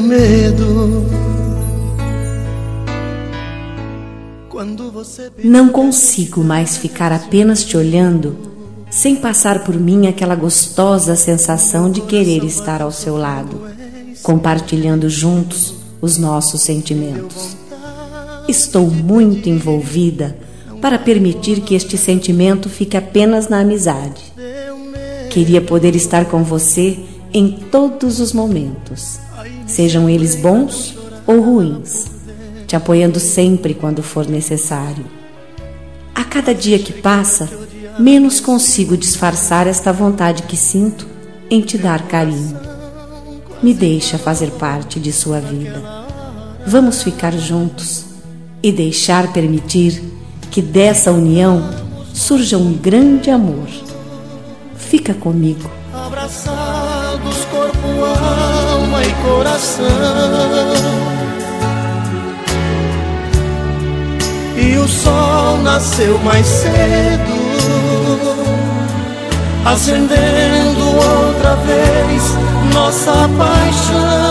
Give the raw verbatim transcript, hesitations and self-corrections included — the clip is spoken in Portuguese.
medo. Não consigo mais ficar apenas te olhando sem passar por mim aquela gostosa sensação de querer estar ao seu lado, compartilhando juntos os nossos sentimentos. Estou muito envolvida para permitir que este sentimento fique apenas na amizade. Queria poder estar com você em todos os momentos, sejam eles bons ou ruins, te apoiando sempre quando for necessário. A cada dia que passa, menos consigo disfarçar esta vontade que sinto em te dar carinho. Me deixa fazer parte de sua vida. Vamos ficar juntos e deixar permitir que dessa união surja um grande amor. Fica comigo. Abraçados, corpo, alma e coração. E o sol nasceu mais cedo, acendendo outra vez nossa paixão.